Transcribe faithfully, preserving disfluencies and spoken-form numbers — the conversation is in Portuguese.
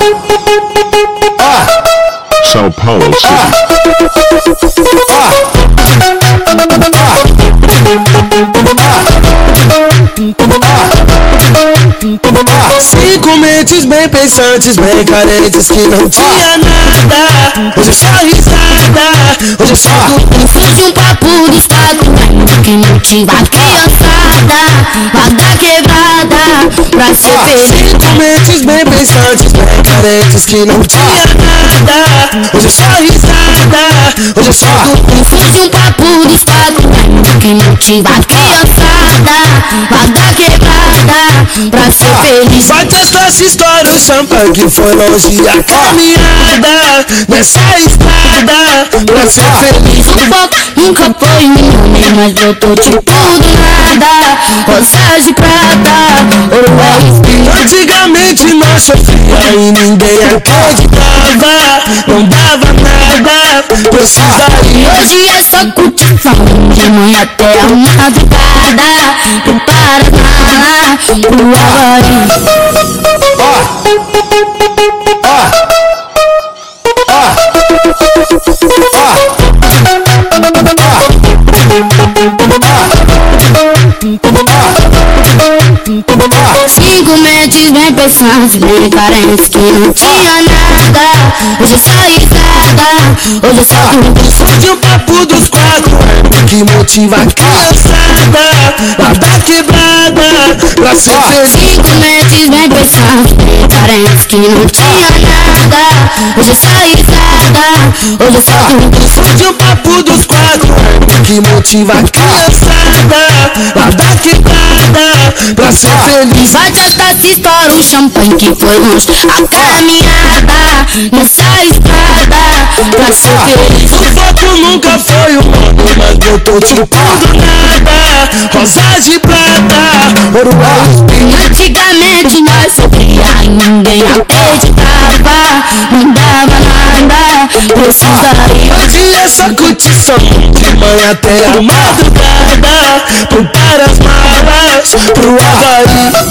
São Paulo Cinco mentes bem pensantes, bem carentes que não tinha nada. Hoje é só risada, hoje é só Surge um papo dos quatro que motiva a criançada lá da quebrada pra ser feliz. Cinco mentes bem pensantes, bem carentes que não tinha nada. Hoje é só risada, hoje é só Surge um papo dos quatro que motiva a criançada lá da quebrada pra ser feliz. Vai testar essa história, o champanhe que foi longe a caminhada nessa estrada pra ser feliz. O foco nunca foi meu nome, mas brotou tipo do nada. Rosas de prata, ouro é espinho. Antigamente nós sofria e ninguém acreditava, não dava nada, precisaria. Hoje é só curtição, de manhã até a madrugada. Prepara as malas pro Havaí. Cinco mentes bem pensantes, bem carentes que não tinha nada. Hoje é só risada, hoje é só tudo. Surge o papo dos quatro que motiva a criançada lá da quebrada pra ser feliz. Cinco mentes bem pensantes, bem carentes que não tinha nada. Hoje é só risada, hoje é só tudo. Surge o papo dos quatro que motiva a criançada lá da quebrada pra ser feliz. Vai testar essa história, o champanhe que foi longe a caminhada nessa estrada pra ser feliz. O foco nunca foi o mundo, mas eu tô tipo do nada. Rosas de prata, ouro é espinho. Antigamente nós sofria e ninguém acreditava, não dava nada, precisaria. Hoje é só curtição, de manhã até a madrugada. Prepara as malas pro Havaí.